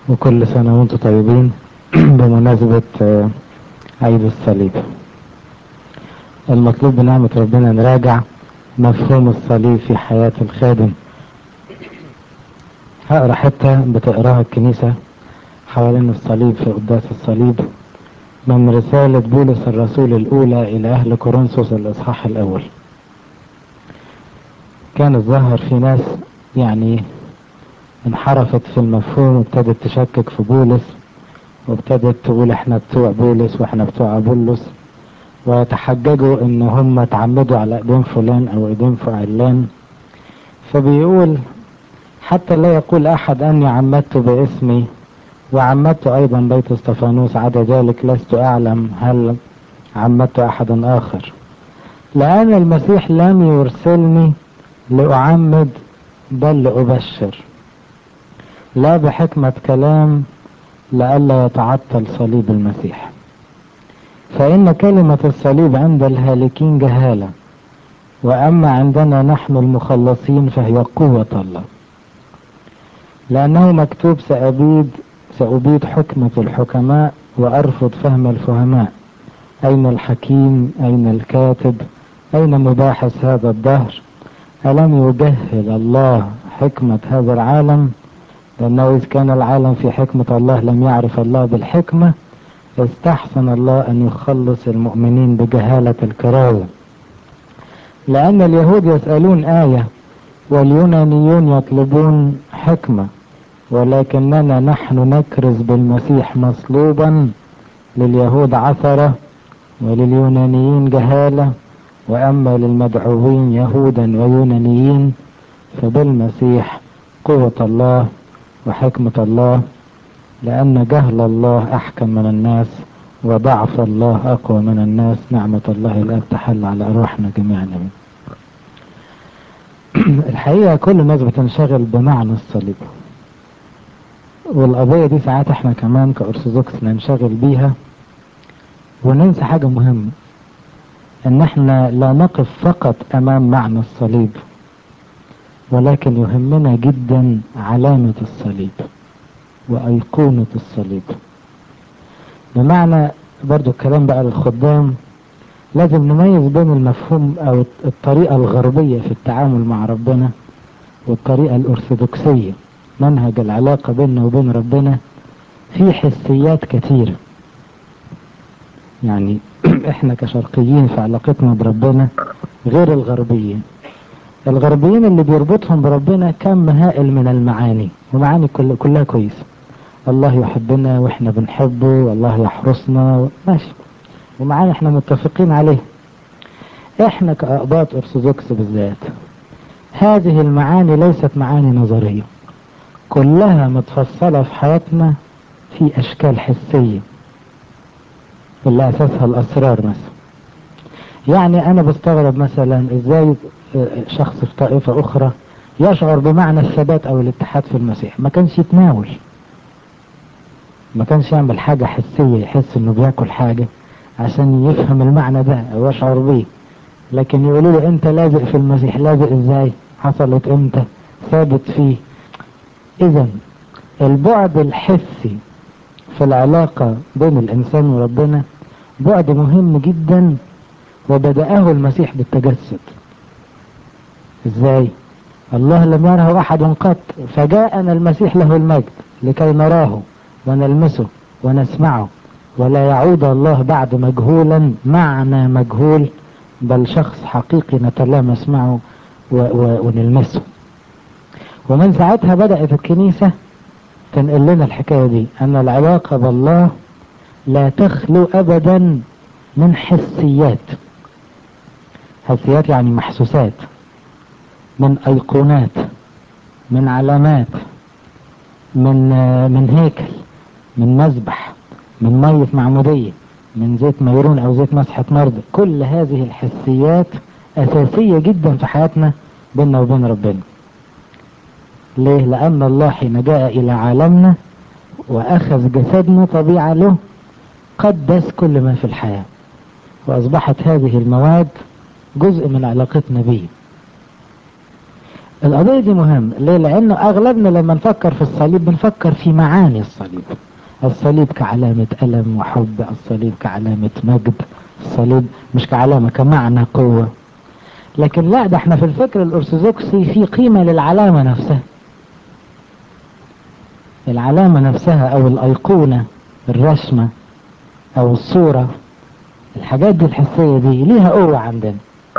وكل سنة وانتم طيبين بمناسبة عيد الصليب. المطلوب بنعمة ربنا نراجع مفهوم الصليب في حياة الخادم. هقرا حتة بتقراها الكنيسة حوالين الصليب في قداس الصليب من رسالة بولس الرسول الأولى إلى أهل كورنثوس الإصحاح الأول. كان الظاهر في ناس يعني انحرفت في المفهوم وابتدت تشكك في بولس، وابتدت تقول احنا بتوع بولس واحنا بتوع أبولس، وتحججوا ان هم تعمدوا على ايدين فلان او ايدين فعلان. فبيقول حتى لا يقول احد اني عمدت باسمي وعمدت ايضا بيت استفانوس، عدا ذلك لست اعلم هل عمدت احدا اخر، لان المسيح لم يرسلني لاعمد بل لابشر، لا بحكمة كلام لئلا يتعطل صليب المسيح. فإن كلمة الصليب عند الهالكين جهالة، وأما عندنا نحن المخلصين فهي قوة الله، لأنه مكتوب سأبيد حكمة الحكماء وأرفض فهم الفهماء. أين الحكيم؟ أين الكاتب؟ أين مباحث هذا الدهر؟ ألم يجهل الله حكمة هذا العالم؟ لأنه إذ كان العالم في حكمة الله لم يعرف الله بالحكمة، استحسن الله أن يخلص المؤمنين بجهالة الكراهة. لأن اليهود يسألون آية واليونانيون يطلبون حكمة، ولكننا نحن نكرز بالمسيح مصلوبا، لليهود عثرة ولليونانيين جهالة، وأما للمدعوين يهودا ويونانيين فبالمسيح قوة الله وحكمة الله، لأن جهل الله أحكم من الناس وضعف الله أقوى من الناس. نعمة الله الآب تحل على أرواحنا جميعا. الحقيقة كل الناس بتنشغل بمعنى الصليب، والقضية دي ساعات احنا كمان كأرثوذكس ننشغل بيها وننسى حاجة مهمة، ان احنا لا نقف فقط امام معنى الصليب، ولكن يهمنا جدا علامة الصليب وأيقونة الصليب. بمعنى برضو الكلام بقى للخدام، لازم نميز بين المفهوم او الطريقة الغربية في التعامل مع ربنا والطريقة الأرثوذكسية، منهج العلاقة بيننا وبين ربنا في حسيات كتير. يعني احنا كشرقيين في علاقتنا بربنا غير الغربيين. الغربيين اللي بيربطهم بربنا كم هائل من المعاني، ومعاني كلها كويسة. الله يحبنا واحنا بنحبه، والله يحرسنا، ماشي، ومعاني احنا متفقين عليه. احنا كأقباط أرثوذكس بالذات هذه المعاني ليست معاني نظرية، كلها متفصلة في حياتنا في أشكال حسية اللي أساسها الأسرار. مثلا يعني أنا بستغرب مثلا إزاي شخص في طائفة أخرى يشعر بمعنى الثبات أو الاتحاد في المسيح، ما كانش يتناول، ما كانش يعمل حاجة حسية يحس إنه بياكل حاجة عشان يفهم المعنى ده أو يشعر بيه، لكن يقولوا له أنت لازق في المسيح. لازق إزاي؟ حصلت إمتى؟ ثابت فيه. إذا البعد الحسي في العلاقة بين الإنسان وربنا بعد مهم جدا، وبدأه المسيح بالتجسد. إزاي؟ الله لم يره أحد قط، فجاءنا المسيح له المجد لكي نراه ونلمسه ونسمعه، ولا يعود الله بعد مجهولا، معنى مجهول، بل شخص حقيقي نتلامس معه ونلمسه. ومن ساعتها بدأت الكنيسة تنقل لنا الحكاية دي، أن العلاقة بالله لا تخلو أبدا من حسيات. حسيات يعني محسوسات، من أيقونات، من علامات، من هيكل، من مذبح، من مية معمودية، من زيت ميرون أو زيت مسحة مرضى. كل هذه الحسيات أساسية جدا في حياتنا بيننا وبين ربنا. ليه؟ لأن الله حين جاء إلى عالمنا وأخذ جسدنا طبيعة له قدس كل ما في الحياة، وأصبحت هذه المواد جزء من علاقتنا به. القضية دي مهم ليه؟ لأنه أغلبنا لما نفكر في الصليب بنفكر في معاني الصليب. الصليب كعلامة ألم وحب، الصليب كعلامة مجد، الصليب مش كعلامة كمعنى قوة. لكن لا، ده احنا في الفكر الأرثوذكسي في قيمة للعلامة نفسها. العلامة نفسها أو الأيقونة، الرسمة أو الصورة، الحاجات دي الحسية دي ليها قوة عندنا،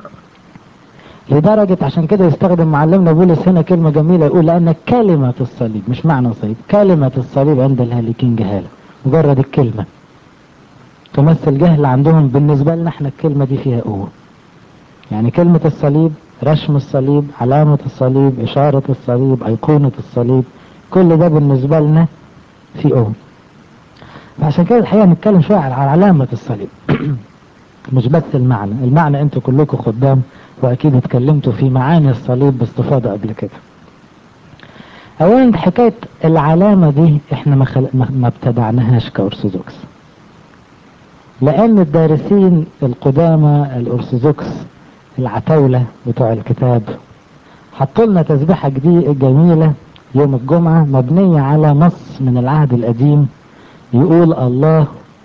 لدرجة عشان كده يستخدم معلمنا بولس هنا كلمة جميلة، يقول لأن كلمة الصليب، مش معنى صليب، كلمة الصليب عند الهالكين جهالة. مجرد الكلمة تمثل جهل عندهم، بالنسبة لنا احنا الكلمة دي فيها قوة. يعني كلمة الصليب، رسم الصليب، علامة الصليب، إشارة الصليب، أيقونة الصليب، كل ده بالنسبة لنا فيه قوة. فعشان كده الحقيقة نتكلم شوية على علامة الصليب مش بس المعنى. المعنى انتوا كلكم خدام واكيد اتكلمتوا في معاني الصليب باستفاضة قبل كده. اولا حكاية العلامة دي احنا ما ابتدعناهاش كأرثوذكس، لان الدارسين القدامى الأرثوذكس العتاولة بتوع الكتاب حطوا لنا تسبيحة جميلة يوم الجمعة مبنية على نص من العهد القديم يقول الله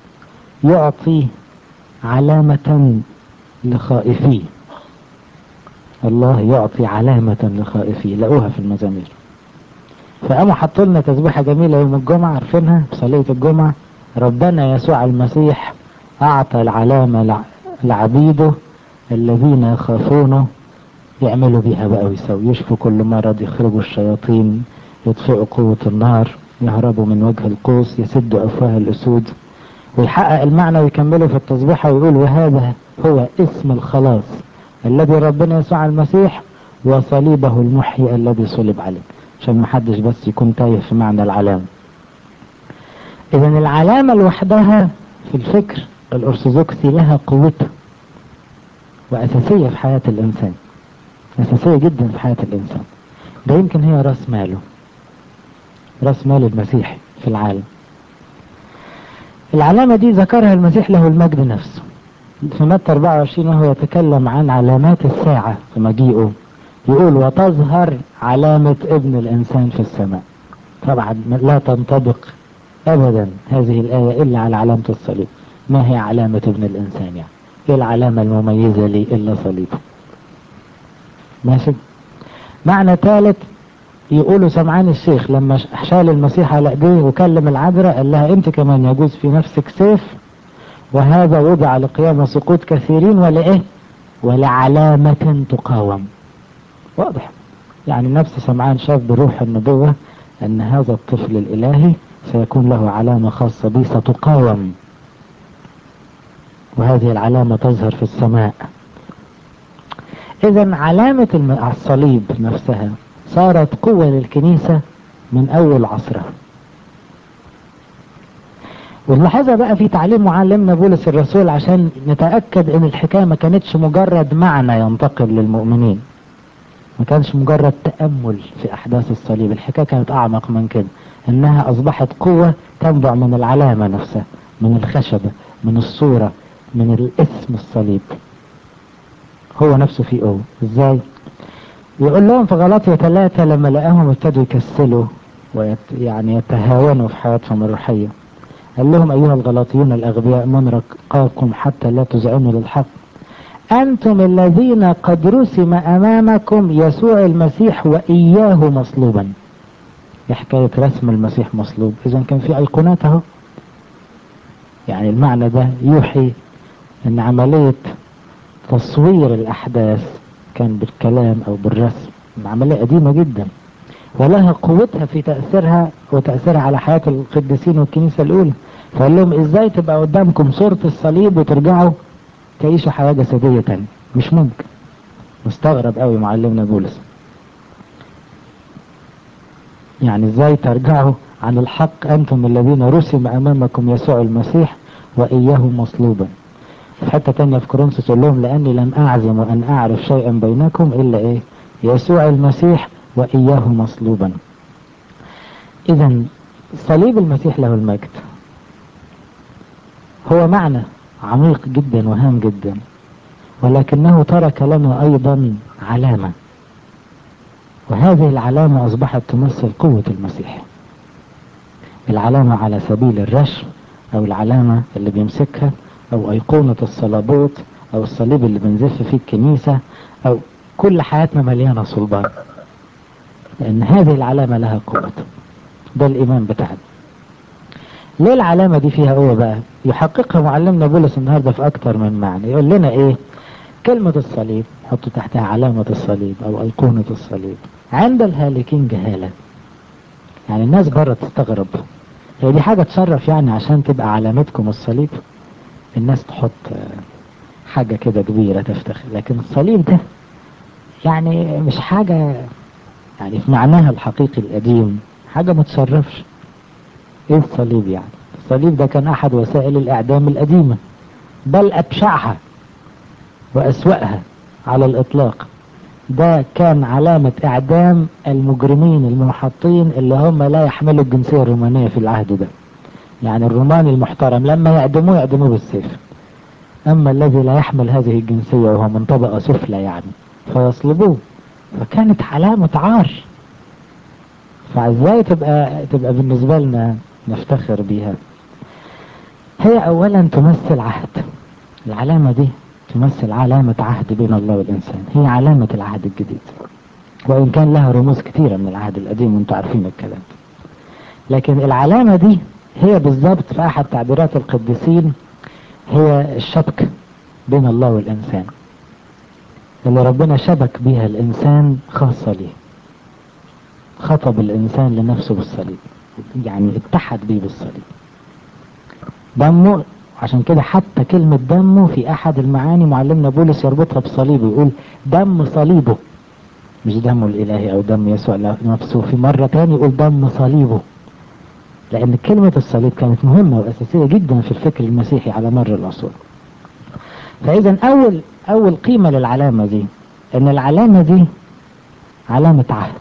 يعطي علامة لخائفيه. الله يعطي علامة لخائفيه، لقوها في المزامير. فقاموا حطوا لنا تسبيحة جميلة يوم الجمعة عارفينها في صلية الجمعة: ربنا يسوع المسيح أعطى العلامة لعبيده الذين يخافونه، يعملوا بيها بقى ويسوي، يشفوا كل مرض، يخرجوا الشياطين، يطفئوا قوة النار، يهربوا من وجه القوس، يسدوا أفواه الأسود. ويحقق المعنى ويكمله في التسبيحة ويقول: وهذا هو اسم الخلاص الذي ربنا يسوع المسيح وصليبه المحيي الذي صلب عليه. عشان محدش بس يكون تايه في معنى العلامة. إذا العلامة لوحدها في الفكر الأرثوذكسي لها قوتها وأساسية في حياة الإنسان، أساسية جدا في حياة الإنسان. ده يمكن هي رأس ماله، رأس مال المسيح في العالم. العلامة دي ذكرها المسيح له المجد نفسه في متى 24 وهو يتكلم عن علامات الساعة في مجيئه، يقول: وتظهر علامة ابن الإنسان في السماء. طبعا لا تنطبق أبدا هذه الآية إلا على علامة الصليب. ما هي علامة ابن الإنسان يعني؟ إيه العلامة المميزة لي إلا صليبه؟ ماشي. معنى ثالث يقولوا سمعان الشيخ لما شال المسيح على ايديه وكلم العذراء قال لها: انت كمان يجوز في نفسك سيف، وهذا وضع لقيام سقوط كثيرين ولإيه؟ ولعلامة تقاوم. واضح يعني نفس سمعان شاف بروح النبوة ان هذا الطفل الالهي سيكون له علامة خاصة به ستقاوم، وهذه العلامة تظهر في السماء. اذا علامة الصليب نفسها صارت قوة للكنيسة من اول عصرها. ونلاحظها بقى في تعليم معلمنا بولس الرسول عشان نتأكد ان الحكاية ما كانتش مجرد معنى ينتقل للمؤمنين، ما كانش مجرد تأمل في احداث الصليب. الحكاية كانت اعمق من كده، انها اصبحت قوة تنبع من العلامة نفسها، من الخشبة، من الصورة، من الاسم الصليب. هو نفسه فيه قوة. ازاي؟ يقول لهم في غلاطية 3 لما لقاهم ابتدوا يكسلوا يعني يتهاونوا في حياتهم الروحية، قال لهم: أيها الغلاطيون الأغبياء، من رقاكم حتى لا تزعنوا للحق؟ أنتم الذين قد رسم أمامكم يسوع المسيح وإياه مصلوبا. حكاية رسم المسيح مصلوب، إذا كان في أيقونات أهو. يعني المعنى ده يوحي أن عملية تصوير الأحداث كان بالكلام أو بالرسم، عملية قديمة جدا ولها قوتها في تأثيرها وتأثيرها على حياة القديسين والكنيسة الأولى. فقال لهم: ازاي تبقى قدامكم صورة الصليب وترجعوا تعيشوا حياة جسدية تانية؟ مش ممكن. مستغرب قوي معلمنا بولس، يعني ازاي ترجعوا عن الحق انتم الذين رسم امامكم يسوع المسيح واياه مصلوبا. في حتة تانية في كورنثوس يقول لهم: لاني لم اعزم ان اعرف شيئا بينكم الا ايه؟ يسوع المسيح واياه مصلوبا. اذا صليب المسيح له المجد هو معنى عميق جدا وهام جدا، ولكنه ترك لنا ايضا علامة. وهذه العلامة أصبحت تمثل قوة المسيح. العلامة على سبيل الرشم، أو العلامة اللي بيمسكها، أو أيقونة الصليبوت، أو الصليب اللي بنزف فيه الكنيسة، أو كل حياتنا مليانة صلبان، لأن هذه العلامة لها قوة. ده الإيمان بتاعنا. ليه العلامة دي فيها قوة بقى؟ يحققها معلمنا بولس النهاردة في أكتر من معنى. يقول لنا إيه؟ كلمة الصليب حطوا تحتها علامة الصليب أو أيقونة الصليب. عند الهالكين جهالة، يعني الناس بره تستغرب، هي دي حاجة تشرف يعني عشان تبقى علامتكم الصليب؟ الناس تحط حاجة كده كبيرة تفتخر، لكن الصليب ده يعني مش حاجة، يعني في معناها الحقيقي القديم حاجة ما تشرفش. ايه الصليب يعني؟ الصليب ده كان احد وسائل الاعدام القديمة، بل ابشعها واسوأها على الاطلاق. ده كان علامة اعدام المجرمين المنحطين اللي هم لا يحملوا الجنسية الرومانية في العهد ده. يعني الروماني المحترم لما يعدموه بالسيف، اما الذي لا يحمل هذه الجنسية وهو من طبقة سفلى يعني فيصلبوه. فكانت علامة عار، فازاي تبقى بالنسبة لنا نفتخر بيها؟ هي اولا تمثل عهد. العلامة دي تمثل علامة عهد بين الله والإنسان، هي علامة العهد الجديد، وإن كان لها رموز كثيرة من العهد القديم وانتم عارفين الكلام. لكن العلامة دي هي بالضبط في أحد تعبيرات القديسين هي الشبك بين الله والإنسان، اللي ربنا شبك بها الإنسان خاصة ليه، خطب الإنسان لنفسه بالصليب، يعني اتحد بيه بالصليب. دمه، عشان كده حتى كلمة دمه في أحد المعاني معلمنا بولس يربطها بصليبه، يقول دم صليبه، مش دمه الإلهي أو دم يسوع نفسه. في مرة تاني يقول دم صليبه، لأن كلمة الصليب كانت مهمة وأساسية جدا في الفكر المسيحي على مر العصور. فإذا أول قيمة للعلامة دي إن العلامة دي علامة عهد.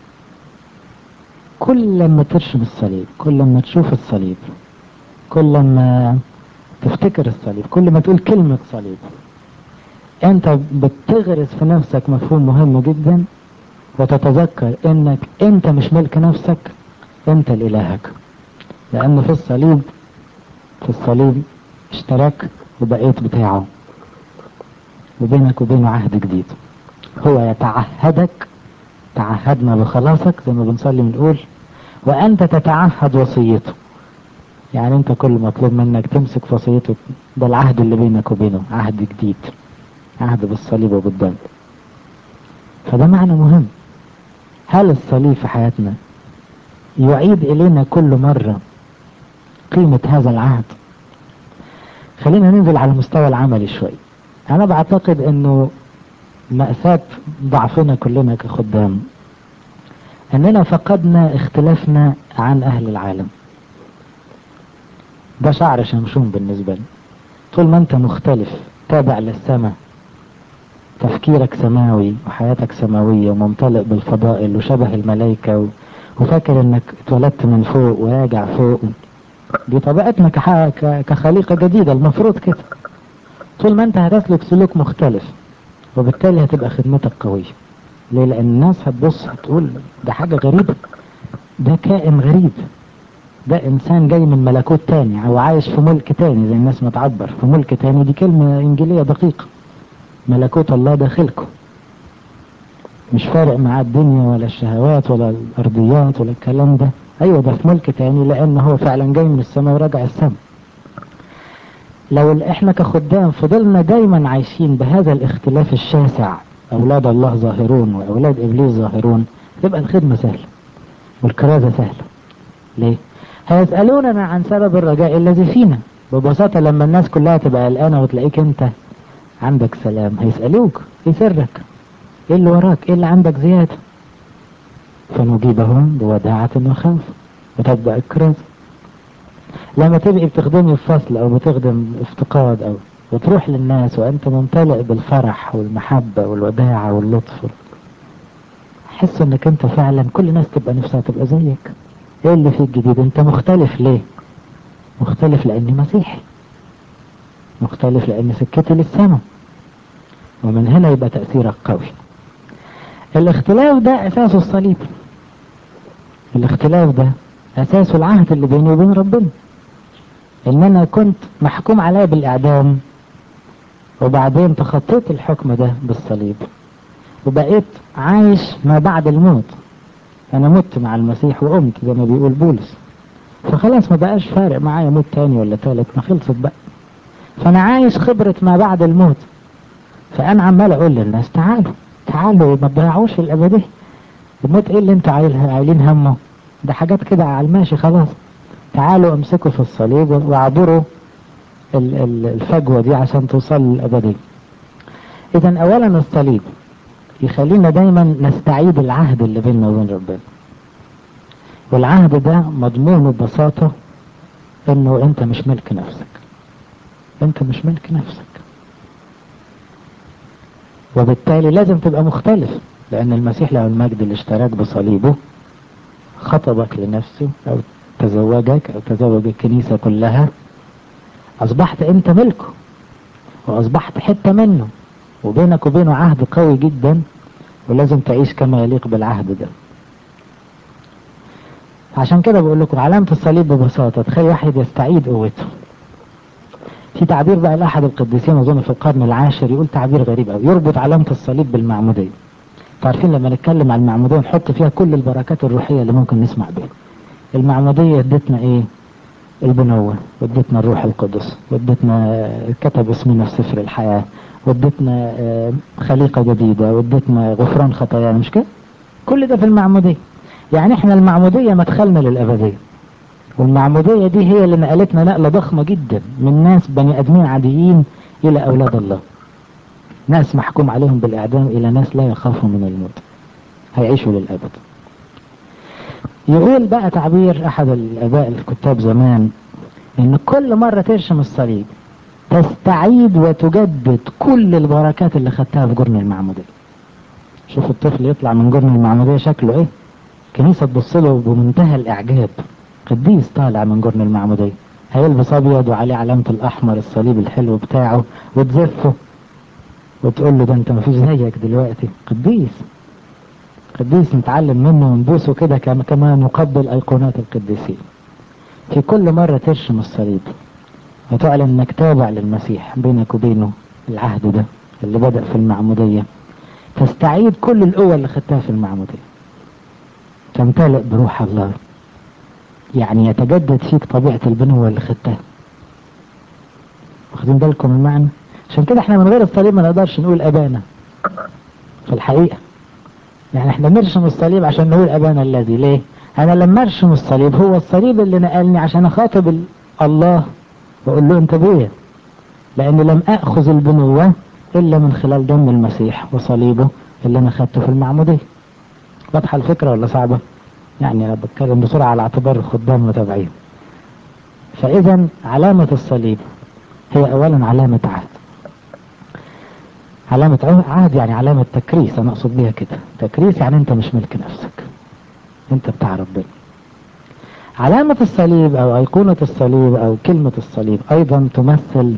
كل لما ترشم الصليب، كل لما تشوف الصليب، كل لما تفتكر الصليب، كل ما تقول كلمة صليب، انت بتغرس في نفسك مفهوم مهم جدا، وتتذكر انك انت مش ملك نفسك، انت الالهك. لان في الصليب اشتراك وبقيت بتاعه، وبينك وبينه عهد جديد. هو يتعهدك، تعهدنا بخلاصك زي ما بنصلي بنقول، وانت تتعهد وصيته. يعني انت كل مطلوب منك تمسك في وصيته، ده العهد اللي بينك وبينه، عهد جديد، عهد بالصليب وبالدم. فده معنى مهم. هل الصليب في حياتنا يعيد إلينا كل مرة قيمة هذا العهد؟ خلينا ننزل على المستوى العملي شوي. أنا بعتقد أنه مأساة ضعفنا كلنا كخدام أننا فقدنا اختلافنا عن أهل العالم. ده شعر شمشون بالنسبة لي. طول ما أنت مختلف، تابع للسماء، تفكيرك سماوي وحياتك سماوية وممتلئ بالفضائل وشبه الملائكة وفاكر أنك اتولدت من فوق وراجع فوق، دي طبيعتنا كخليقة جديدة، المفروض كده. طول ما انت هتسلك سلوك مختلف، وبالتالي هتبقى خدمتك قوية. ليه؟ لان الناس هتبص هتقول ده حاجة غريبة، ده كائن غريب، ده انسان جاي من ملكوت تاني او عايش في ملك تاني، زي الناس ما تعبر في ملك تاني. دي كلمة انجيلية دقيقة. ملكوت الله داخلكم، مش فارق معاه الدنيا ولا الشهوات ولا الارضيات ولا الكلام ده. ايوه ده في ملك تاني، لان هو فعلا جاي من السماء وراجع السماء. لو احنا كخدام فضلنا دايما عايشين بهذا الاختلاف الشاسع، اولاد الله ظاهرون واولاد ابليس ظاهرون، تبقى الخدمة سهلة والكرازة سهلة. ليه؟ هيسألوننا عن سبب الرجاء الذي فينا. ببساطة لما الناس كلها تبقى قلقانة وتلاقيك انت عندك سلام، هيسألوك ايه سرك، ايه اللي وراك، ايه اللي عندك زيادة؟ فنجيبهم بوداعة وخوف، وتبدأ الكرازة. لما تبقي بتخدمي في فصل او بتخدم افتقاد او وتروح للناس وانت ممتلئ بالفرح والمحبة والوداعة واللطف، حس انك انت فعلا كل الناس تبقى نفسها تبقى زيك. ايه اللي فيك جديد؟ انت مختلف. ليه مختلف؟ لاني مسيحي، مختلف لان سكتي للسماء، ومن هنا يبقى تأثيرك قوي. الاختلاف ده اساسه الصليب، الاختلاف ده اساسه العهد اللي بيني وبين ربنا، ان انا كنت محكوم عليا بالاعدام وبعدين تخطيت الحكم ده بالصليب وبقيت عايش ما بعد الموت. انا مت مع المسيح وقمت زي ما بيقول بولس، فخلاص ما بقاش فارق معايا موت تاني ولا تالت، ما خلصت بقى، فانا عايش خبرة ما بعد الموت. فانا عمال اقول للناس تعالوا تعالوا ما تضيعوش الابدية، الموت ايه اللي انتوا عايلين همه، ده حاجات كده على الماشي خلاص، تعالوا امسكوا في الصليب واعبروا الفجوة دي عشان توصل للابدية. اذا اولا الصليب يخلينا دايما نستعيد العهد اللي بيننا وبين ربنا، والعهد ده مضمونه ببساطة انه انت مش ملك نفسك، انت مش ملك نفسك، وبالتالي لازم تبقى مختلف، لان المسيح له المجد اللي اشتراك بصليبه خطبك لنفسه او تزوجك او تزوج الكنيسة كلها، اصبحت انت ملكه واصبحت حتة منه وبينك وبينه عهد قوي جدا، ولازم تعيش كما يليق بالعهد ده. عشان كده بقول لكم علامة الصليب ببساطة تخلي واحد يستعيد قوته. في تعبير بقى لأحد القديسين أظن في القرن العاشر يقول تعبير غريب أوي، يربط علامة الصليب بالمعمودية. تعرفين لما نتكلم عن المعمودية نحط فيها كل البركات الروحية اللي ممكن نسمع بيها. المعمودية ادتنا ايه؟ البنوة، وادتنا الروح القدس، وادتنا كتب اسمنا في سفر الحياة، وادتنا خليقة جديدة، وادتنا غفران خطايا، مش كده؟ كل ده في المعمودية. يعني احنا المعمودية مدخلنا للأبدية، والمعمودية دي هي اللي نقلتنا نقلة ضخمة جدا من ناس بني ادمين عاديين الى اولاد الله، ناس محكوم عليهم بالاعدام الى ناس لا يخافوا من الموت، هيعيشوا للابد. يقول بقى تعبير احد الاباء الكتاب زمان ان كل مرة ترشم الصليب تستعيد وتجدد كل البركات اللي خدتها في جرن المعمودية. شوف الطفل يطلع من جرن المعمودية شكله ايه، كنيسة تبص له بمنتهى الاعجاب، قديس طالع من جرن المعمودية، هيلبس ابيض وعليه علامة الاحمر الصليب الحلو بتاعه، وتزفه وتقول له ده انت مفيش زيك دلوقتي، قديس قديس نتعلم منه ونبوسه كده كما نقبل ايقونات القديسين. في كل مرة ترشم الصليب وتعلن انك تابع للمسيح، بينك وبينه العهد ده اللي بدأ في المعمودية، تستعيد كل القوة اللي خدتها في المعمودية، تمتلئ بروح الله، يعني يتجدد فيك طبيعة البنوة اللي خدتها. واخدين بالكم المعنى؟ عشان كده احنا من غير الصليب ما نقدرش نقول ابانا في الحقيقة. يعني احنا نرشم الصليب عشان نقول ابانا الذي، ليه؟ انا لما ارشم الصليب هو الصليب اللي نقلني عشان اخاطب الله واقول له انت ابويا، لاني لم اخذ البنوة الا من خلال دم المسيح وصليبه اللي انا خدته في المعمودية. واضحة الفكرة ولا صعبة؟ يعني انا بتكلم بسرعة على اعتبار الخدام متابعين. فاذا علامة الصليب هي اولا علامة عهد، علامة عهد يعني علامة تكريس، انا اقصد بيها كده تكريس، يعني انت مش ملك نفسك، انت بتاع ربنا. علامة الصليب او ايقونة الصليب او كلمة الصليب ايضا تمثل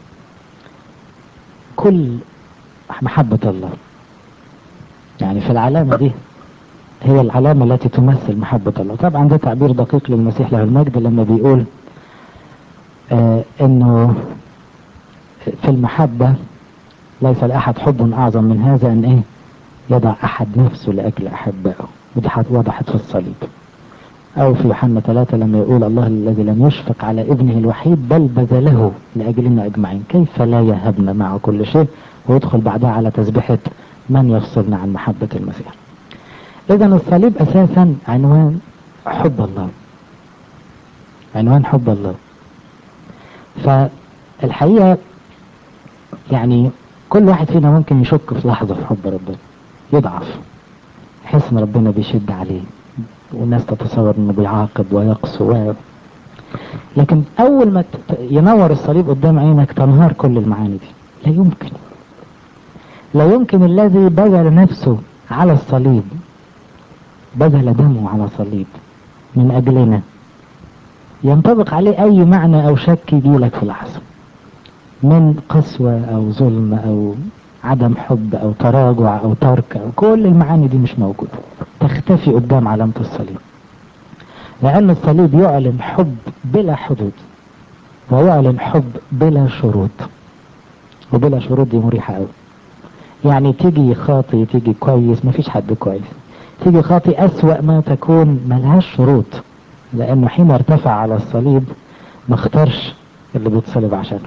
كل محبة الله. يعني في العلامة دي هي العلامة التي تمثل محبة الله. طبعا ده تعبير دقيق للمسيح له المجد لما بيقول انه في المحبة ليس لأحد حب اعظم من هذا ان ايه يضع احد نفسه لاجل احبائه، ودي وضحت في الصليب. او في يوحنا 3 لما يقول الله الذي لم يشفق على ابنه الوحيد بل بذله لاجلنا اجمعين كيف لا يهبنا معه كل شيء، ويدخل بعدها على تسبيحة من يفصلنا عن محبة المسيح. اذا الصليب اساسا عنوان حب الله، عنوان حب الله. فالحقيقة يعني كل واحد فينا ممكن يشك في لحظة في حب ربنا، يضعف، يحس ان ربنا بيشد عليه والناس تتصور انه بيعاقب ويقسو لكن اول ما ينور الصليب قدام عينك تنهار كل المعاني دي. لا يمكن، لا يمكن الذي بذل نفسه على الصليب، بذل دمه على صليب من اجلنا، ينطبق عليه اي معنى او شك يجيلك في لحظة من قسوة او ظلم او عدم حب او تراجع او ترك او كل المعاني دي مش موجودة، تختفي قدام علامة الصليب. لان الصليب يعلن حب بلا حدود، ويعلن حب بلا شروط. وبلا شروط دي مريحة قوي. يعني تيجي خاطي تيجي كويس، مفيش حد كويس، تيجي خاطي اسوأ ما تكون، ملهاش شروط. لانه حين ارتفع على الصليب ما اختارش اللي بيتصلب عشانه،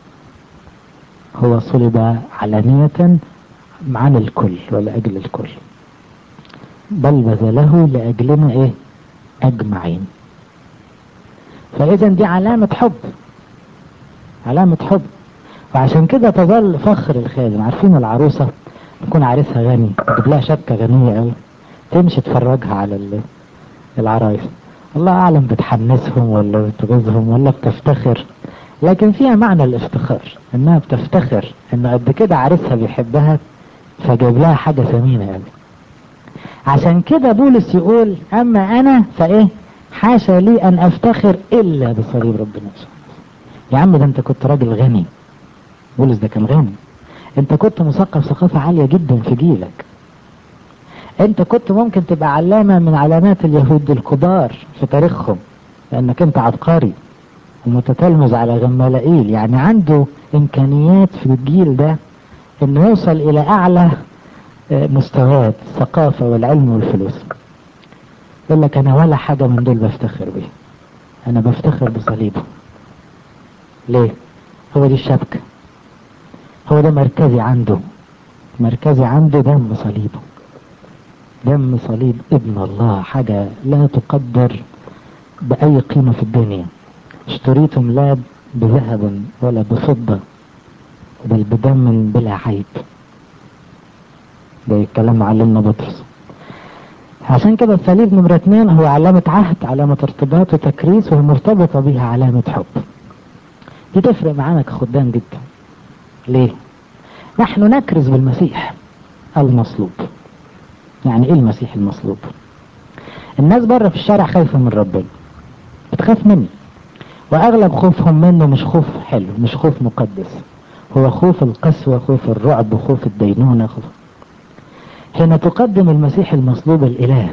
هو صلب علانية عن الكل ولأجل الكل، بل بذله لأجلنا ايه؟ اجمعين. فاذا دي علامة حب، علامة حب. وعشان كده تظل فخر الخادم. عارفين العروسة يكون عريسها غني، تجيب لها شبكة غنية قوي، تمشي تفرجها على العرايس، الله اعلم بتحمسهم ولا بتغيظهم ولا بتفتخر، لكن فيها معنى الافتخار، انها بتفتخر ان قد كده عريسها بيحبها فجاب لها حاجة ثمينة قوي. عشان كده بولس يقول اما انا فايه؟ حاشا لي ان افتخر الا بصليب ربنا يسوع. يا عم ده انت كنت راجل غني، بولس ده كان غني، انت كنت مثقف ثقافة عالية جدا في جيلك، انت كنت ممكن تبقى علامة من علامات اليهود الكبار في تاريخهم، لانك انت عبقري ومتتلمذ على غمالائيل، يعني عنده امكانيات في الجيل ده انه يوصل الى اعلى مستويات الثقافة والعلم والفلوس. يقول لك انا ولا حاجة من دول بفتخر بيه، انا بفتخر بصليبه. ليه؟ هو دي الشبكة، هو ده مركزي عنده، مركزي عنده دم صليبه، دم صليب ابن الله، حاجة لا تقدر بأي قيمة في الدنيا. اشتريتم لا بذهب ولا بفضة بل بدم بلا عيب. ده الكلام معلمنا بطرس. عشان كده الصليب نمرة 2 هو علامة عهد، علامة ارتباط وتكريس، ومرتبطة بها علامة حب. دي تفرق معانا كخدام جدا. ليه؟ نحن نكرز بالمسيح المصلوب. يعني ايه المسيح المصلوب؟ الناس بره في الشارع خايفة من ربنا، بتخاف منه، واغلب خوفهم منه مش خوف حلو، مش خوف مقدس، هو خوف القسوة، خوف الرعب، خوف الدينونة، خوف. حين تقدم المسيح المصلوب الإله،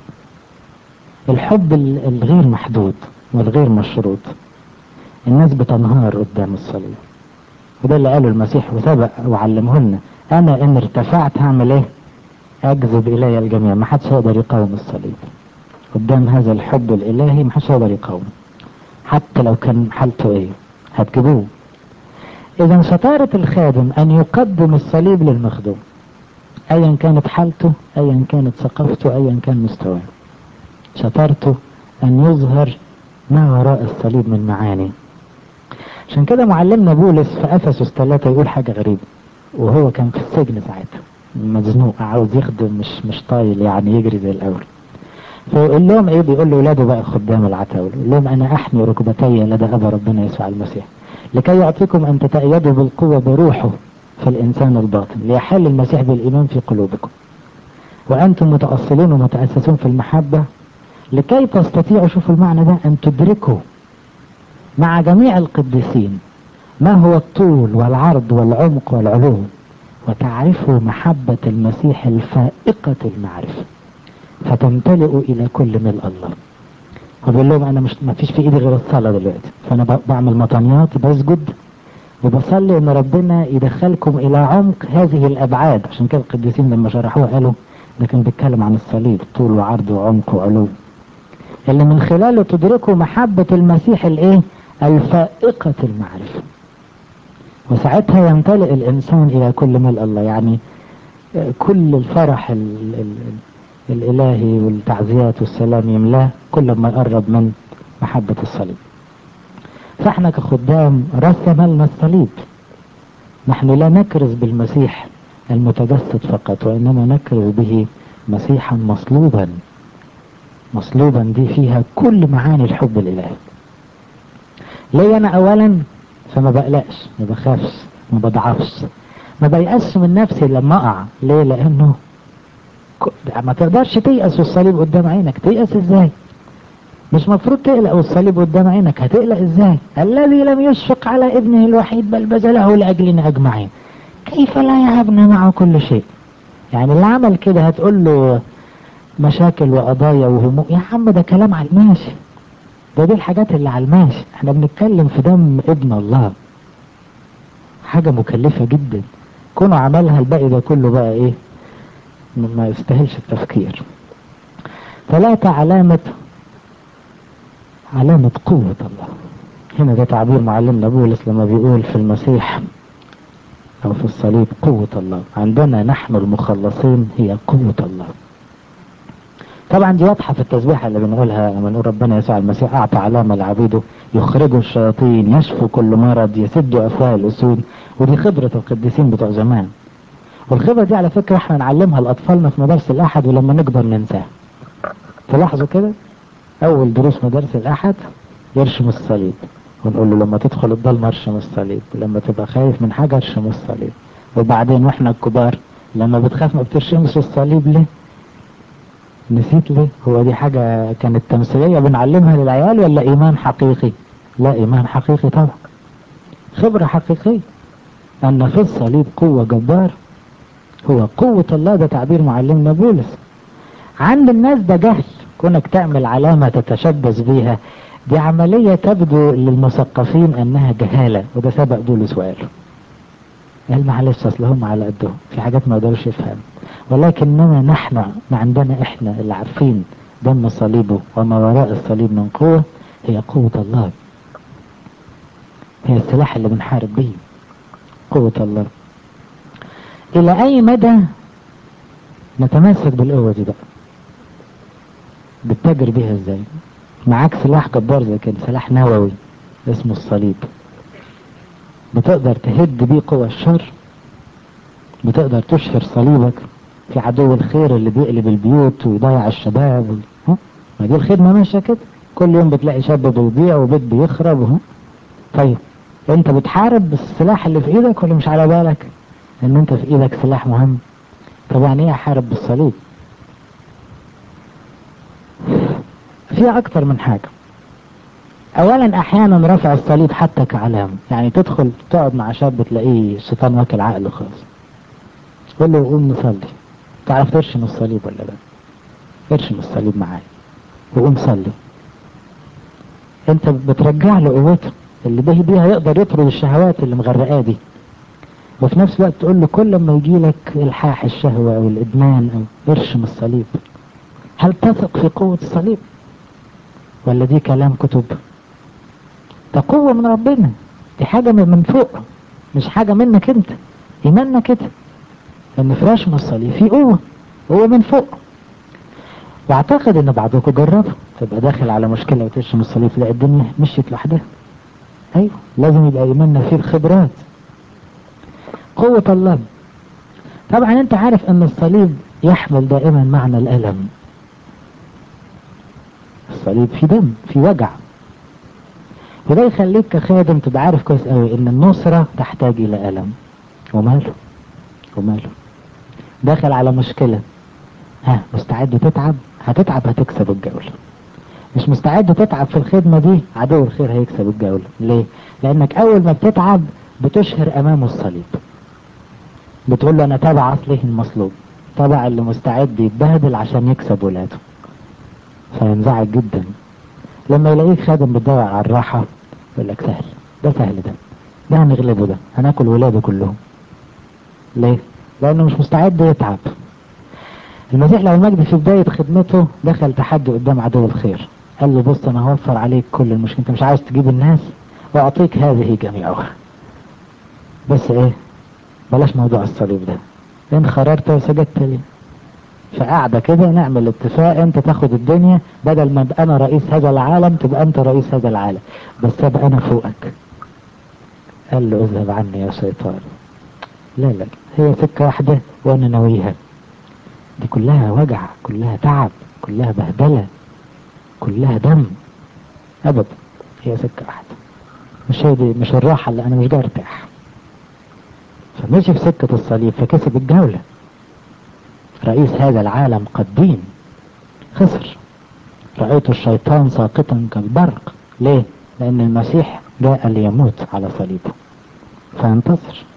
الحب الغير محدود والغير مشروط، الناس بتنهار قدام الصليب. وده اللي قاله المسيح وسبق وعلمه لنا، انا ان ارتفعت هعمل ايه؟ اجذب الي الجميع. ما حدش يقدر يقاوم الصليب قدام هذا الحب الالهي، ما حدش يقدر يقاوم حتى لو كان حالته ايه، هتجيبوه. اذا شطارة الخادم ان يقدم الصليب للمخدوم، ايا كانت حالته، ايا كانت ثقافته، ايا كان مستواه. شطارته ان يظهر ما وراء الصليب من معاني. عشان كده معلمنا بولس في افسس 3 يقول حاجة غريبة، وهو كان في السجن ساعتها مزنوق عاوز يخدم، مش طايل يعني يجري زي الاول. فيقول لهم ايه؟ بيقول لاولاده بقى خدام العتاولة، يقول لهم انا احمي ركبتي لدى ابا ربنا يسوع المسيح لكي يعطيكم ان تتأيدوا بالقوة بروحه في الانسان الباطن، ليحل المسيح بالايمان في قلوبكم، وانتم متأصلون ومتأسسون في المحبة، لكي تستطيعوا، شوفوا المعنى ده، ان تدركوا مع جميع القديسين ما هو الطول والعرض والعمق والعلو، وتعرفوا محبة المسيح الفائقة المعرفة، فتمتلئوا الى كل ملء الله. فبقول لهم انا ما فيش في ايدي غير الصلاة دلوقتي، فانا بعمل مطانيات، بسجد وبصلي ان ربنا يدخلكم الى عمق هذه الابعاد. عشان كده القديسين لما شرحوها قالوا ده كان بيتكلم عن الصليب، طول وعرض وعمق وعلو، اللي من خلاله تدركوا محبة المسيح الايه؟ الفائقة المعرفة. وساعتها يمتلئ الانسان الى كل ملء الله، يعني كل الفرح الالهي والتعزيات والسلام يملاه كل ما يقرب من محبة الصليب. فاحنا كخدام رسم لنا الصليب، نحن لا نكرز بالمسيح المتجسد فقط، وانما نكرز به مسيحا مصلوبا. مصلوبا دي فيها كل معاني الحب الالهي. ليه انا اولا؟ فما بقلقش، ما بخافش، ما بضعفش، ما بيأسش من نفسي لما اقع. ليه؟ لانه ما تقدرش تيأس والصليب قدام عينك، تيأس ازاي؟ مش مفروض تقلق والصليب قدام عينك، هتقلق ازاي؟ الذي لم يشفق على ابنه الوحيد بل بذله لاجلنا اجمعين. كيف لا يهبنا معه كل شيء؟ يعني اللي عمل كده هتقول له مشاكل وقضايا وهموم؟ يا عم ده كلام على الماشي، دي الحاجات اللي على الماشي. احنا بنتكلم في دم ابن الله، حاجة مكلفة جدا. كونه عملها الباقي ده كله بقى ايه؟ ما يستاهلش التفكير. ثلاثة، علامة قوة الله. هنا ده تعبير معلمنا بولس لما بيقول في المسيح او في الصليب قوة الله. عندنا نحن المخلصين هي قوة الله. طبعا دي واضحة في التسبيحة اللي بنقولها لما نقول ربنا يسوع المسيح اعطى علامة لعبيده، يخرجوا الشياطين، يشفوا كل مرض، يسدوا افواه الاسود. ودي خبرة القديسين بتوع زمان. والخبرة دي على فكرة احنا نعلمها لاطفالنا في مدارس الاحد، ولما نكبر ننساها. تلاحظوا كده اول دروس مدارس الاحد يرشم الصليب، ونقول له لما تدخل الضلمة ارشم الصليب، ولما تبقى خايف من حاجة ارشم الصليب. وبعدين واحنا الكبار لما بتخاف ما بترشمش الصليب ليه؟ نسيت ليه؟ هو دي حاجة كانت تمثيلية بنعلمها للعيال ولا ايمان حقيقي؟ لا، ايمان حقيقي طبعا، خبرة حقيقية ان في الصليب قوة جبار. هو قوة الله، ده تعبير معلمنا بولس. عند الناس ده جهل، كونك تعمل علامة تتشبث بيها دي عملية تبدو للمثقفين انها جهالة، وده سبق بولس وقاله. قال معلش اصل هم على قدهم في حاجات ما يقدروش يفهموا، ولكننا نحن ما عندنا احنا اللي عارفين دم صليبه وما وراء الصليب من قوة، هي قوة الله. هي السلاح اللي بنحارب بيه، قوة الله. الى اي مدى نتمسك بالقوة دي بقى؟ بتتاجر بيها ازاي؟ معاك سلاح جبار زي كده، سلاح نووي اسمه الصليب، بتقدر تهد بيه قوى الشر، بتقدر تشهر صليبك في عدو الخير اللي بيقلب البيوت ويضيع الشباب. ها؟ ما دي الخدمة ماشية كده، كل يوم بتلاقي شاب بيضيع وبيت بيخرب. ها؟ طيب انت بتحارب بالسلاح اللي في ايدك ولا مش على بالك ان انت في ايدك سلاح مهم؟ طب يعني ايه احارب بالصليب؟ في اكتر من حاجة. اولا احيانا رفع الصليب حتى كعلامة، يعني تدخل تقعد مع شاب تلاقيه الشيطان واكل عقله خالص، تقول له قوم نصلي. تعرف ترشم الصليب ولا لا؟ ارشم الصليب معايا وقوم صلي. انت بترجع له قوته اللي به بيها يقدر يطرد الشهوات اللي مغرقاه دي، وفي نفس الوقت تقول له كل ما يجي لك الحاح الشهوة او الادمان او ارشم الصليب. هل تثق في قوة الصليب ولا دي كلام كتب؟ ده قوة من ربنا، دي حاجة من فوق، مش حاجة منك انت. ايماننا كده ان في رشم الصليب في قوة، قوة من فوق. واعتقد ان بعضكم جربوا تبقى داخل على مشكلة وترشم الصليب تلاقي الدنيا مشيت لوحدها. ايوه، لازم يبقى ايماننا فيه خبرات. قوة الله. طبعا انت عارف ان الصليب يحمل دائما معنى الالم. الصليب في دم، في وجع، وده يخليك كخادم تبقى عارف كويس قوي ان النصرة تحتاج الى الم. وماله، وماله. داخل على مشكلة، ها مستعد تتعب؟ هتتعب هتكسب الجولة. مش مستعد تتعب في الخدمة دي، عدو الخير هيكسب الجولة. ليه؟ لانك اول ما بتتعب بتشهر امامه الصليب، بتقول له انا تابع اصله المصلوب، تابع اللي مستعد يتبهدل عشان يكسب ولاده. فينزعج جدا لما يلاقيك خادم بتدور على الراحة، يقول لك سهل، ده سهل، ده هنغلبه، ده هناكل ولاده كلهم. ليه؟ لانه مش مستعد يتعب. المسيح له المجد في بداية خدمته دخل تحدي قدام عدو الخير، قال له بص انا هوفر عليك كل المشكلة، انت مش عاوز تجيب الناس واعطيك هذه جميعها، بس ايه؟ بلاش موضوع الصليب ده، ان خررت وسجدت لي. فقاعدة كده نعمل اتفاق، انت تاخد الدنيا بدل ما ابقى انا رئيس هذا العالم تبقى انت رئيس هذا العالم، بس ابقى انا فوقك. قال له اذهب عني يا شيطان. لا لا، هي سكة واحدة وانا ناويها. دي كلها وجع، كلها تعب، كلها بهدلة، كلها دم. ابدا، هي سكة واحدة. مش هي دي، مش الراحة اللي انا مش جاي ارتاح. فمشي في سكة الصليب فكسب الجولة. رئيس هذا العالم قد دين، خسر. رأيت الشيطان ساقطا كالبرق. ليه؟ لأن المسيح جاء ليموت على صليبه فينتصر.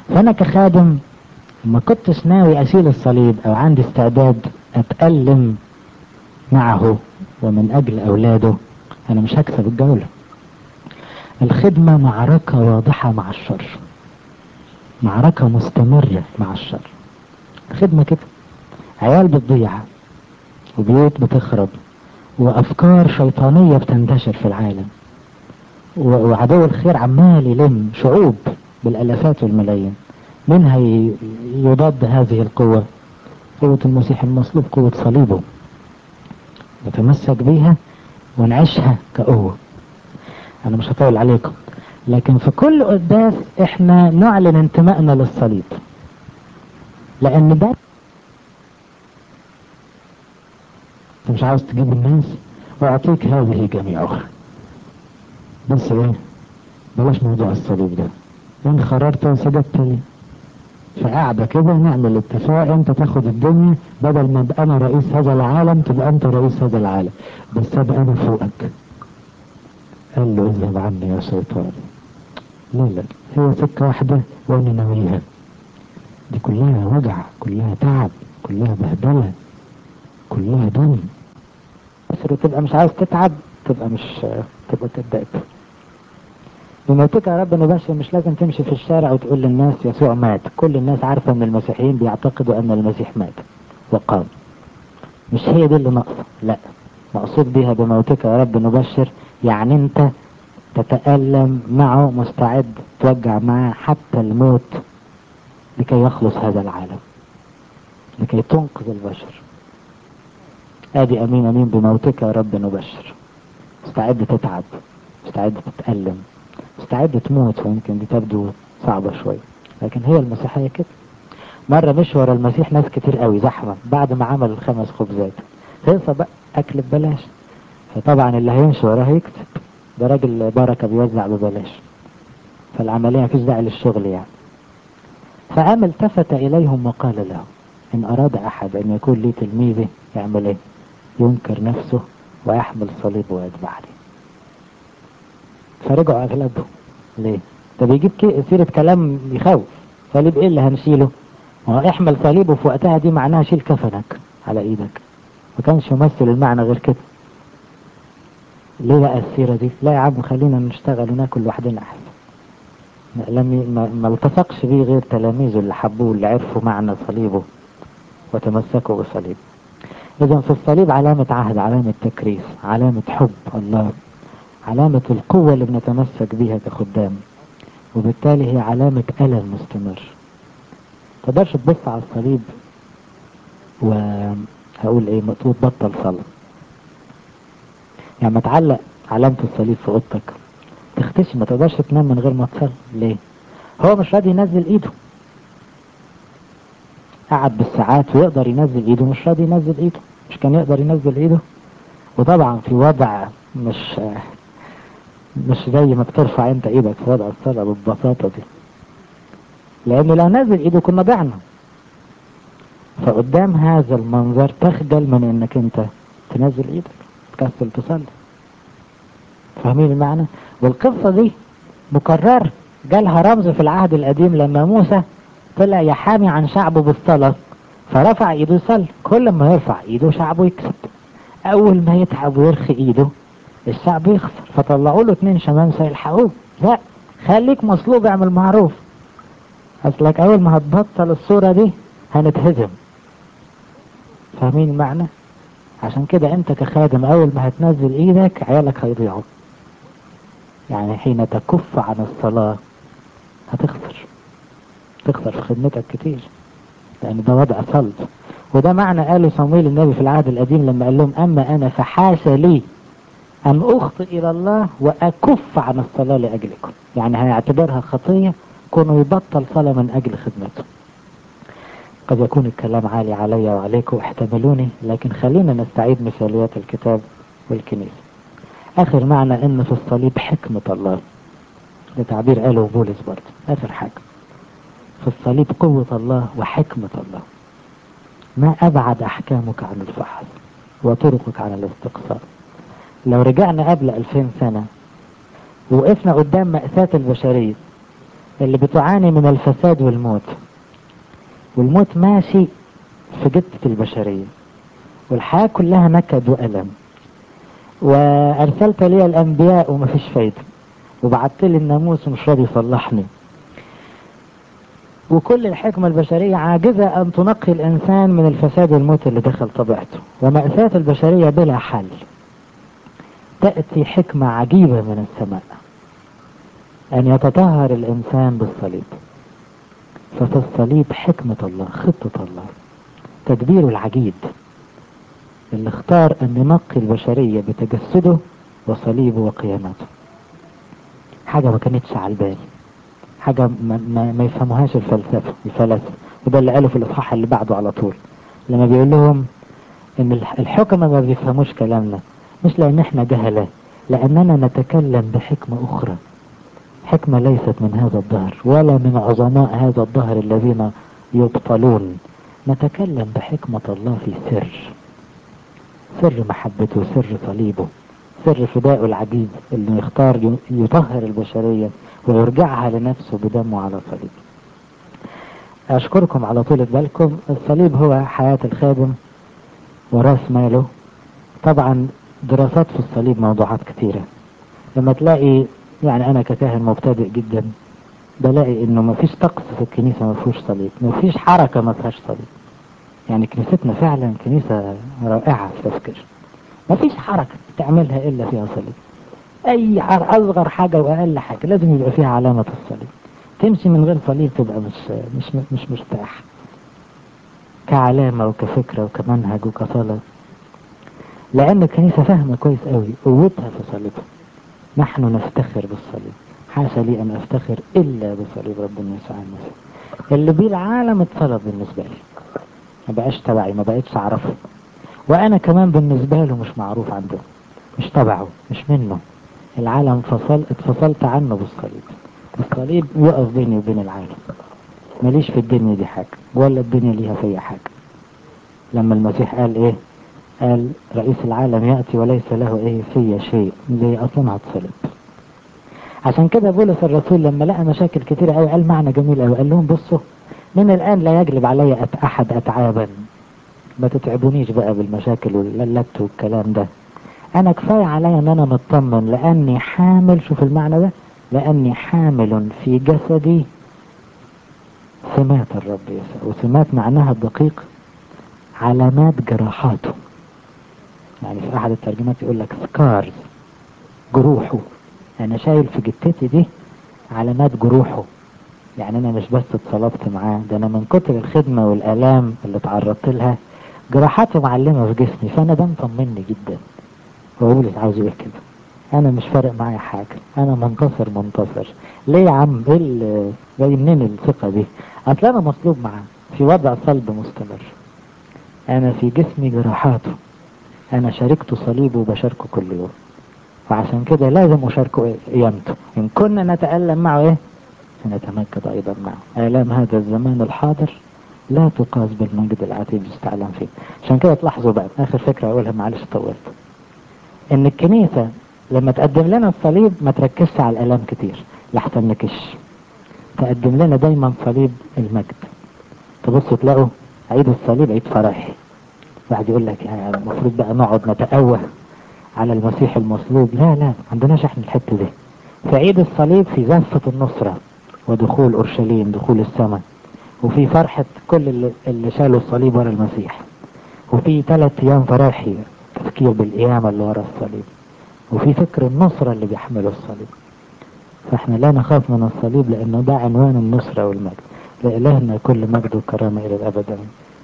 فأنا كخادم ما كنتش ناوي أشيل الصليب أو عندي استعداد أتألم معه ومن أجل أولاده، أنا مش هكسب الجولة. الخدمة معركة واضحة مع الشر، معركة مستمرة مع الشر. الخدمة كده، عيال بتضيع وبيوت بتخرب وأفكار شيطانية بتنتشر في العالم، وعدو الخير عمال يلم شعوب بالالافات والملايين. من يضاد هذه القوة؟ قوة المسيح المصلوب، قوة صليبه، نتمسك بيها ونعيشها كقوة. انا مش هطول عليكم، لكن في كل قداس احنا نعلن انتمائنا للصليب، لان ده مش عاوز تجيب الناس واعطيك هذه جميعها، بس ايه، بلاش موضوع الصليب ده، ان خررت وسجدت لي. فقاعدة كده نعمل اتفاق، انت تاخد الدنيا بدل ما ابقى انا رئيس هذا العالم تبقى انت رئيس هذا العالم، بس ابقى انا فوقك. قال له اذهب عني يا شيطان. لا لا، هي سكة واحدة وانا ناويها. دي كلها وجع، كلها تعب، كلها بهدلة، كلها دم. بس تبقى مش عايز تتعب، تبقى مش تبقى كداب. بموتك يا رب نبشر، مش لازم تمشي في الشارع وتقول للناس يسوع مات. كل الناس عارفة ان المسيحيين بيعتقدوا ان المسيح مات وقام، مش هي دي اللي ناقصة. لا، مقصود بيها بموتك يا رب نبشر يعني انت تتألم معه، مستعد توجع معه حتى الموت لكي يخلص هذا العالم، لكي تنقذ البشر. ادي امين امين بموتك يا رب نبشر. مستعد تتعب، مستعد تتألم، مستعد تموت، ويمكن دي تبدو صعبة شوية، لكن هي المسيحية كده. مرة مش ورا المسيح ناس كتير قوي زحمة بعد ما عمل ال5 خبزات، هيصة بقى اكل ببلاش، فطبعا اللي هيمشي وراه هيكتب ده راجل بركة بيوزع ببلاش، فالعملية مفيش داعي للشغل يعني. فقام التفت اليهم وقال لهم ان اراد احد ان يكون لي تلميذي يعمل ايه؟ ينكر نفسه ويحمل صليبه ويتبعني. فرجعوا اغلبهم. ليه؟ ده بيجيب سيرة كلام يخوف. صليب ايه اللي هنشيله؟ احمل صليبه في وقتها دي معناها شيل كفنك على ايدك، ما كانش يمثل المعنى غير كده. ليه بقى السيرة دي؟ لا يا عم خلينا نشتغل وناكل لوحدنا احسن. ما التصقش بيه غير تلاميذه اللي حبوه، اللي عرفوا معنى صليبه وتمسكوا بصليبه. اذا في الصليب علامة عهد، علامة تكريس، علامة حب الله، علامة القوة اللي بنتمسك بيها كخدام، وبالتالي هي علامة ألم مستمر. تقدرش تبص على الصليب وهقول ايه مقصود بطل صلاة. يعني ما تعلق علامة الصليب في اوضتك تختشي، ما تقدرش تنام من غير ما تصلي. ليه؟ هو مش راضي ينزل ايده، قعد بالساعات ويقدر ينزل ايده، مش راضي ينزل ايده. مش كان يقدر ينزل ايده؟ وطبعا في وضع مش زي ما بترفع انت ايدك في وضع الصلاة بالبساطة دي، لانه لو نزل ايده كنا ضعنا. فقدام هذا المنظر تخجل من انك انت تنزل ايدك، تكسل تصلي. فاهمين المعنى؟ والقصة دي مكررة، جالها رمز في العهد القديم لما موسى طلع يحامي عن شعبه بالصلاة، فرفع ايده يصلي. كل ما يرفع ايده شعبه يكسب، اول ما يتعب ويرخي ايده الشعب يخسر. فطلعوا له 2 شمامسة يلحقوه. لا، خليك مصلوب، اعمل معروف، اصلك اول ما هتبطل الصورة دي هنتهزم. فاهمين المعنى؟ عشان كده انت كخادم اول ما هتنزل ايدك عيالك هيضيعوا. يعني حين تكف عن الصلاة هتخسر، تخسر في خدمتك كتير، لان ده وضع صلب. وده معنى قاله صمويل النبي في العهد القديم لما قال لهم اما انا فحاشا لي ان اخطئ الى الله واكف عن الصلاة لاجلكم. يعني هيعتبرها خطية كونه يبطل صلاة من اجل خدمته. قد يكون الكلام عالي علي وعليكم، احتملوني، لكن خلينا نستعيد مثاليات الكتاب والكنيسة. اخر معنى ان في الصليب حكمة الله، ده تعبير قاله بولس برضه. اخر حاجة في الصليب قوة الله وحكمة الله. ما ابعد احكامك عن الفحص وطرقك عن الاستقصاء. لو رجعنا قبل 2000 سنة ووقفنا قدام مأساة البشرية اللي بتعاني من الفساد والموت، والموت ماشي في جثة البشرية، والحياة كلها نكد وألم، وأرسلت لي الأنبياء ومفيش فايدة، وبعت لي الناموس ومش راضي يصلحني، وكل الحكمة البشرية عاجزة أن تنقي الإنسان من الفساد والموت اللي دخل طبيعته، ومأساة البشرية بلا حل. تأتي حكمة عجيبة من السماء، أن يتطهر الإنسان بالصليب. ففي الصليب حكمة الله، خطة الله، تدبيره العجيب اللي اختار أن ينقي البشرية بتجسده وصليبه وقيامته. حاجة ما كانتش على البال، حاجة ما يفهموهاش الفلاسفة. وده اللي قاله في الإصحاح اللي بعده على طول، لما بيقول لهم إن الحكمة ما بيفهموش كلامنا، مش لأن احنا جهلة، لأننا نتكلم بحكمة أخرى، حكمة ليست من هذا الدهر ولا من عظماء هذا الدهر الذين يبطلون. نتكلم بحكمة الله في سر محبته، سر صليبه، سر فدائه العجيب اللي يختار يطهر البشرية ويرجعها لنفسه بدمه على صليب. أشكركم على طولة بالكم. الصليب هو حياة الخادم وراس ماله. طبعا دراسات في الصليب موضوعات كثيرة. لما تلاقي، يعني أنا ككاهن مبتدئ جدا بلاقي إنه مفيش طقس في الكنيسة مفيهوش صليب، مفيش حركة مفيهاش صليب. يعني كنيستنا فعلا كنيسة رائعة في التفكير، مفيش حركة تعملها إلا فيها صليب. أي أصغر حاجة وأقل حاجة لازم يبقى فيها علامة الصليب. تمشي من غير صليب تبقى مش مرتاح، كعلامة وكفكرة وكمنهج وكصلاة. لأن الكنيسة فاهمة كويس قوي قوتها في صليبها. نحن نفتخر بالصليب، حاشا لي أن أفتخر إلا بصليب ربنا يسوع المسيح اللي بيه العالم اتصلب بالنسبة لي، ما بقاش تبعي، ما بقتش أعرفه، وأنا كمان بالنسبة له مش معروف عنده، مش تبعه، مش منه. العالم اتفصلت عنه بالصليب. الصليب يقف بيني وبين العالم، ماليش في الدنيا دي حاجة ولا الدنيا ليها فيا حاجة. لما المسيح قال ايه؟ قال رئيس العالم يأتي وليس له ايه فيا شيء، زي اصلا هتصلب. عشان كده بولس الرسول لما لقى مشاكل كتيرة قوي قال معنى جميل قوي، قال لهم بصوا من الان لا يجلب علي احد اتعابا، ما تتعبونيش بقى بالمشاكل واللت والكلام ده. انا كفاية عليا ان انا مطمن لاني حامل، شوف المعنى ده، لاني حامل في جسدي سمات الرب يسوع. وسمات معناها الدقيق علامات جراحاته. يعني في احد الترجمات يقول لك سكارز، جروحه. انا شايل في جتتي دي علامات جروحه. يعني انا مش بس اتصلبت معاه، ده انا من كتر الخدمة والالام اللي تعرضت لها جراحاته معلمة في جسمي، فانا ده مطمني جدا. وأقول عاوز يقول كده، انا مش فارق معايا حاجة، انا منتصر. ليه يا عم؟ ايه اللي جاي منين الثقة دي؟ اصل انا مصلوب معاه في وضع صلب مستمر، انا في جسمي جراحاته، انا شاركته صليبه وبشاركه كل يوم، وعشان كده لازم اشاركه قيامته. ان كنا نتألم معه ايه سنتمجد ايضا معه. الام هذا الزمان الحاضر لا تقاس بالمجد العتيد يستعلم فيه. عشان كده تلاحظوا بقى اخر فكرة اقولها، معلش طولت، ان الكنيسة لما تقدم لنا الصليب ما تركزش على الالام كتير لحسن نكش، تقدم لنا دايما صليب المجد. تبصوا تلاقوا عيد الصليب عيد فرح، واحد يقول لك يعني المفروض بقى نقعد نتأوه على المسيح المصلوب. لا عندناش احنا الحتة دي. في عيد الصليب في زفة النصرة ودخول اورشليم، دخول السماء، وفي فرحة كل اللي شالوا الصليب ورا المسيح، وفي 3 ايام فراحي تفكير بالقيامة اللي ورا الصليب، وفي فكر النصرة اللي بيحمله الصليب. فاحنا لا نخاف من الصليب لانه ده عنوان النصرة والمجد. لإلهنا كل مجد وكرامة الى الابد.